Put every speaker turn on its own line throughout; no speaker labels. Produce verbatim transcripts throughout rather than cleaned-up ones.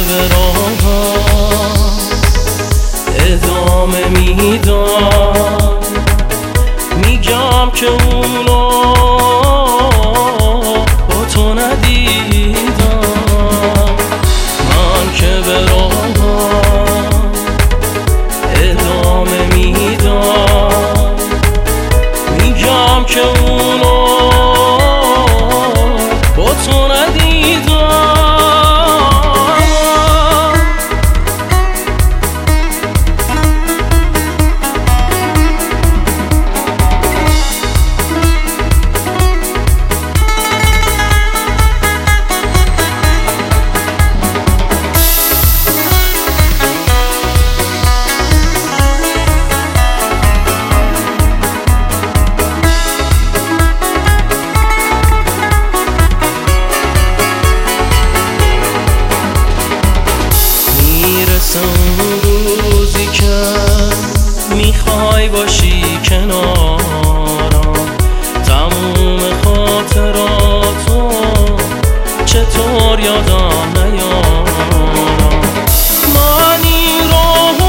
به راهم ادامه میدم، میگم که اونو با تو ندیدم. من که به راهم ادامه میدم، میگم که اونو با تو ندیدم. اون روزی که میخوای باشی کنارم، تموم خاطراتو چطور یادم نیارم. من این راهو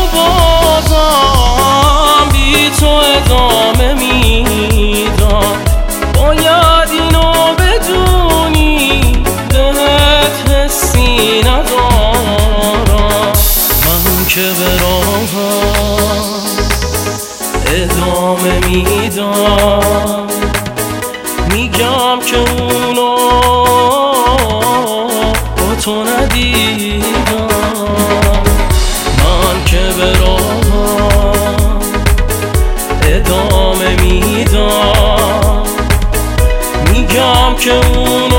بازم بی تو ادامه میدم، باید اینو بدونی بهت حسی ندارم. که به راهم ادامه میدم، میگم که اونو با تو ندیدم. من که به راهم ادامه میدم، میگم که اونو